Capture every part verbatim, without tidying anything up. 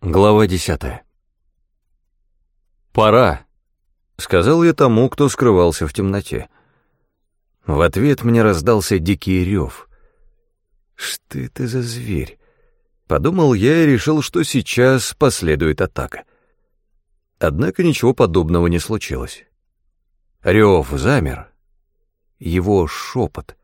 Глава десятая. «Пора», — сказал я тому, кто скрывался в темноте. В ответ мне раздался дикий рев. «Что это за зверь?» Подумал я и решил, что сейчас последует атака. Однако ничего подобного не случилось. Рев замер. Его шепот.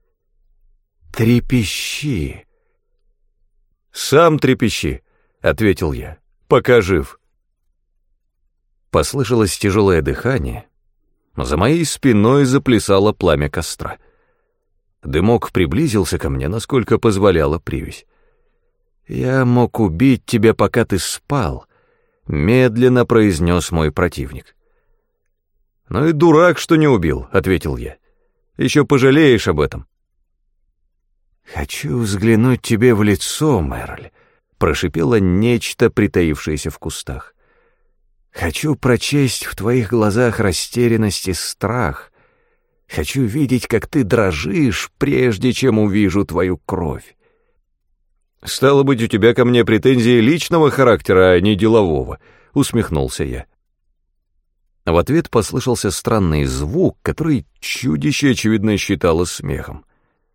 «Трепещи!» «Сам трепещи!» — ответил я, — «пока жив». Послышалось тяжелое дыхание. За моей спиной заплясало пламя костра. Дымок приблизился ко мне, насколько позволяла привязь. «Я мог убить тебя, пока ты спал», — медленно произнес мой противник. «Ну и дурак, что не убил», — ответил я. «Еще пожалеешь об этом». «Хочу взглянуть тебе в лицо, Мерль», — прошипело нечто, притаившееся в кустах. «Хочу прочесть в твоих глазах растерянность и страх. Хочу видеть, как ты дрожишь, прежде чем увижу твою кровь». «Стало быть, у тебя ко мне претензии личного характера, а не делового», — усмехнулся я. В ответ послышался странный звук, который чудище, очевидно, считало смехом.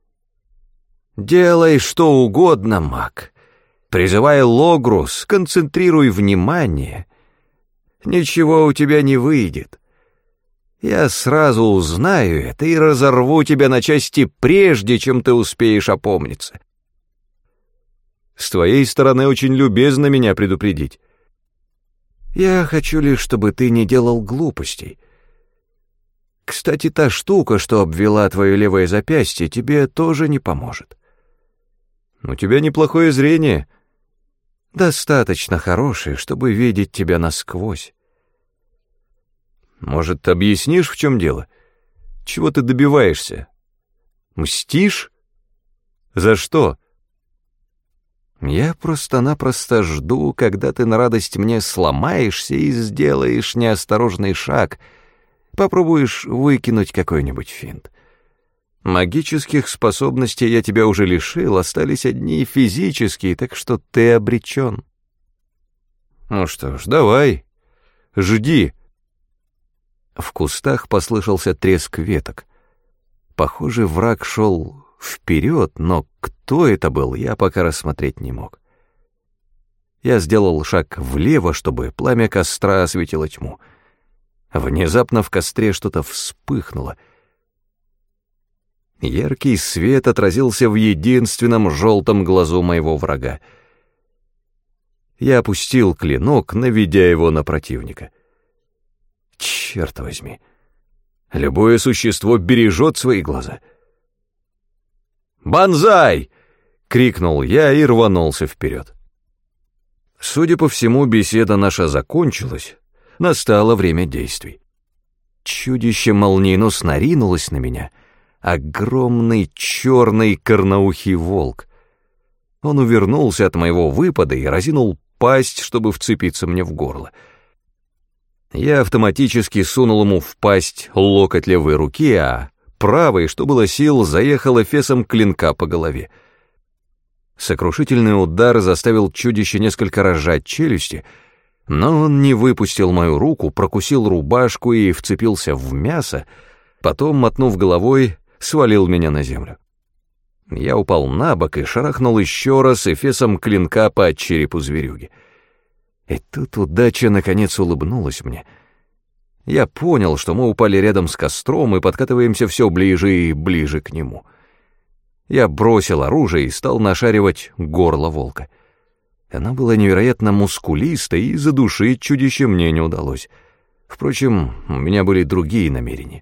«Делай что угодно, маг. Призывай Логрус, концентрируй внимание. Ничего у тебя не выйдет. Я сразу узнаю это и разорву тебя на части, прежде чем ты успеешь опомниться». «С твоей стороны очень любезно меня предупредить». «Я хочу лишь, чтобы ты не делал глупостей. Кстати, та штука, что обвела твое левое запястье, тебе тоже не поможет». «У тебя неплохое зрение». «Достаточно хорошее, чтобы видеть тебя насквозь». «Может, объяснишь, в чем дело? Чего ты добиваешься? Мстишь? За что?» «Я просто-напросто жду, когда ты на радость мне сломаешься и сделаешь неосторожный шаг, попробуешь выкинуть какой-нибудь финт. Магических способностей я тебя уже лишил, остались одни физические, так что ты обречен». «Ну что ж, давай, жди». В кустах послышался треск веток. Похоже, враг шел вперед, но кто это был, я пока рассмотреть не мог. Я сделал шаг влево, чтобы пламя костра осветило тьму. Внезапно в костре что-то вспыхнуло. Яркий свет отразился в единственном желтом глазу моего врага. Я опустил клинок, наведя его на противника. Черт возьми, любое существо бережет свои глаза. «Бонзай!» — крикнул я и рванулся вперед. Судя по всему, беседа наша закончилась, настало время действий. Чудище молниеносно ринулось на меня, огромный черный корноухий волк. Он увернулся от моего выпада и разинул пасть, чтобы вцепиться мне в горло. Я автоматически сунул ему в пасть локоть левой руки, а правой, что было сил, заехал эфесом клинка по голове. Сокрушительный удар заставил чудище несколько разжать челюсти, но он не выпустил мою руку, прокусил рубашку и вцепился в мясо, потом, мотнув головой, свалил меня на землю. Я упал на бок и шарахнул еще раз эфесом клинка по черепу зверюги. И тут удача наконец улыбнулась мне. Я понял, что мы упали рядом с костром и подкатываемся все ближе и ближе к нему. Я бросил оружие и стал нашаривать горло волка. Оно было невероятно мускулисто, и задушить чудище мне не удалось. Впрочем, у меня были другие намерения.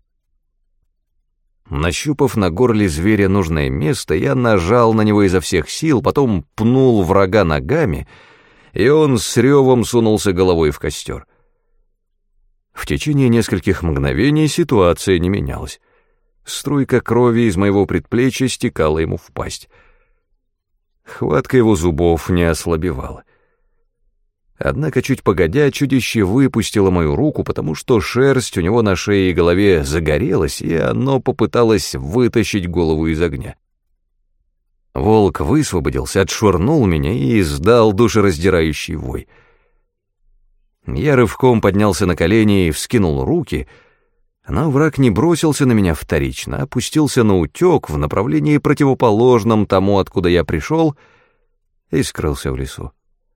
Нащупав на горле зверя нужное место, я нажал на него изо всех сил, потом пнул врага ногами, и он с ревом сунулся головой в костер. В течение нескольких мгновений ситуация не менялась. Струйка крови из моего предплечья стекала ему в пасть. Хватка его зубов не ослабевала. Однако чуть погодя, чудище выпустило мою руку, потому что шерсть у него на шее и голове загорелась, и оно попыталось вытащить голову из огня. Волк высвободился, отшвырнул меня и издал душераздирающий вой. Я рывком поднялся на колени и вскинул руки, но враг не бросился на меня вторично, а опустился на утек в направлении противоположном тому, откуда я пришел, и скрылся в лесу.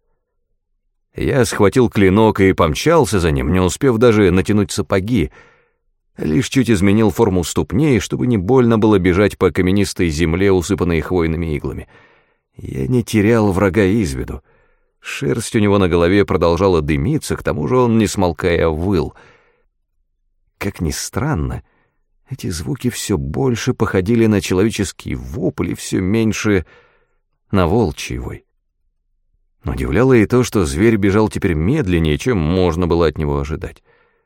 Я схватил клинок и помчался за ним, не успев даже натянуть сапоги, лишь чуть изменил форму ступней, чтобы не больно было бежать по каменистой земле, усыпанной хвойными иглами. Я не терял врага из виду. Шерсть у него на голове продолжала дымиться, к тому же он, не смолкая, выл. Как ни странно, эти звуки все больше походили на человеческий вопль и все меньше на волчий вой. Удивляло и то, что зверь бежал теперь медленнее, чем можно было от него ожидать.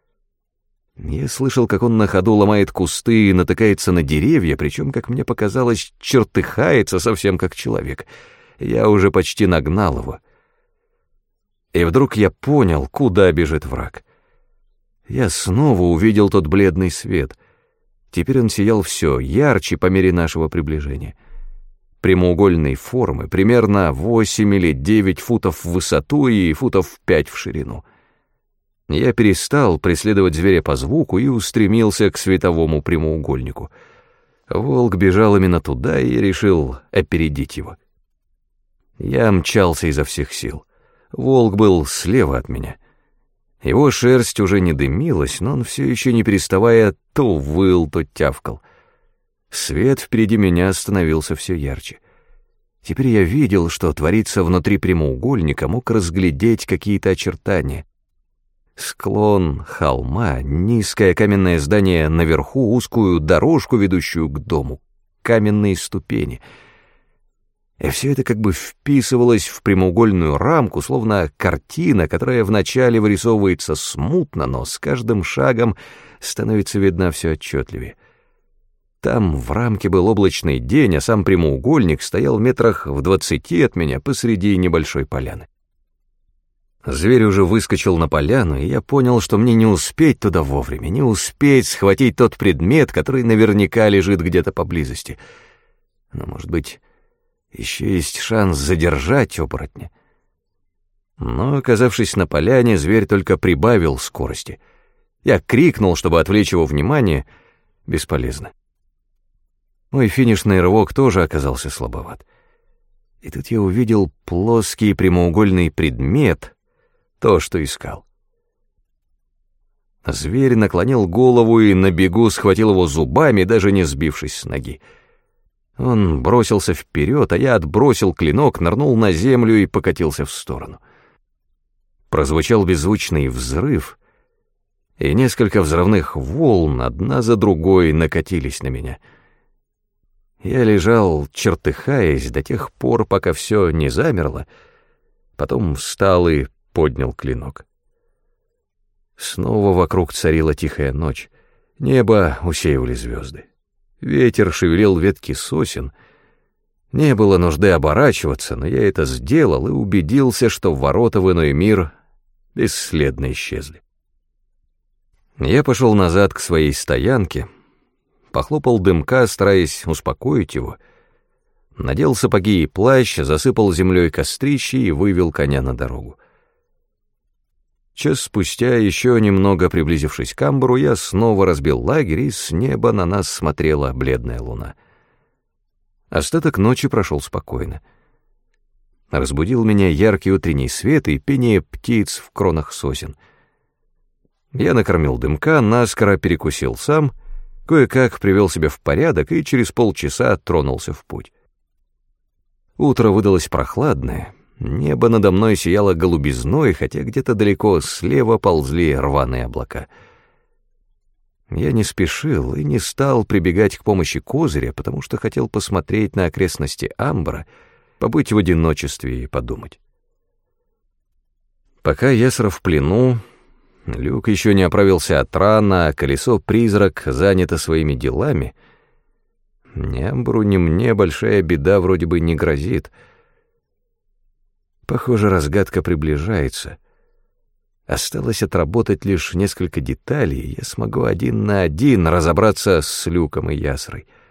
Я слышал, как он на ходу ломает кусты и натыкается на деревья, причем, как мне показалось, чертыхается совсем как человек. Я уже почти нагнал его. И вдруг я понял, куда бежит враг. Я снова увидел тот бледный свет. Теперь он сиял все ярче по мере нашего приближения. Прямоугольной формы, примерно восемь или девять футов в высоту и футов пять в ширину. Я перестал преследовать зверя по звуку и устремился к световому прямоугольнику. Волк бежал именно туда, и я решил опередить его. Я мчался изо всех сил. Волк был слева от меня. Его шерсть уже не дымилась, но он все еще не переставая то выл, то тявкал. Свет впереди меня становился все ярче. Теперь я видел, что творится внутри прямоугольника, мог разглядеть какие-то очертания. Склон холма, низкое каменное здание наверху, узкую дорожку, ведущую к дому, каменные ступени. И все это как бы вписывалось в прямоугольную рамку, словно картина, которая вначале вырисовывается смутно, но с каждым шагом становится видна все отчетливее. Там в рамке был облачный день, а сам прямоугольник стоял в метрах в двадцати от меня посреди небольшой поляны. Зверь уже выскочил на поляну, и я понял, что мне не успеть туда вовремя, не успеть схватить тот предмет, который наверняка лежит где-то поблизости. Но, может быть, еще есть шанс задержать оборотня. Но, оказавшись на поляне, зверь только прибавил скорости. Я крикнул, чтобы отвлечь его внимание. Бесполезно. Мой финишный рывок тоже оказался слабоват. И тут я увидел плоский прямоугольный предмет, то, что искал. Зверь наклонил голову и на бегу схватил его зубами, даже не сбившись с ноги. Он бросился вперед, а я отбросил клинок, нырнул на землю и покатился в сторону. Прозвучал беззвучный взрыв, и несколько взрывных волн одна за другой накатились на меня. Я лежал, чертыхаясь, до тех пор, пока все не замерло, потом встал и поднял клинок. Снова вокруг царила тихая ночь, небо усеивали звезды. Ветер шевелил ветки сосен. Не было нужды оборачиваться, но я это сделал и убедился, что ворота в иной мир бесследно исчезли. Я пошел назад к своей стоянке, похлопал дымка, стараясь успокоить его, надел сапоги и плащ, засыпал землей кострище и вывел коня на дорогу. Час спустя, еще немного приблизившись к амбару, я снова разбил лагерь, и с неба на нас смотрела бледная луна. Остаток ночи прошел спокойно. Разбудил меня яркий утренний свет и пение птиц в кронах сосен. Я накормил дымка, наскоро перекусил сам, кое-как привел себя в порядок и через полчаса тронулся в путь. Утро выдалось прохладное. Небо надо мной сияло голубизной, хотя где-то далеко слева ползли рваные облака. Я не спешил и не стал прибегать к помощи козыря, потому что хотел посмотреть на окрестности амбара, побыть в одиночестве и подумать. Пока Ясра в плену, Люк еще не оправился от ран, а колесо-призрак занято своими делами, ни амбару, ни мне большая беда вроде бы не грозит. Похоже, разгадка приближается. Осталось отработать лишь несколько деталей, и я смогу один на один разобраться с Люком и Ясрой.